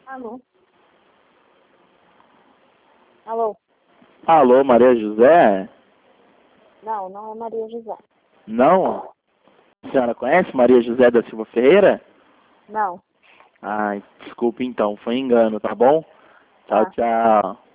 Alô? Alô? Alô, Maria José? Não, não é Maria José. Não? A senhora conhece Maria José da Silva Ferreira? Não. Ai, desculpe então, foi engano, tá bom? Tchau, Tá. tchau.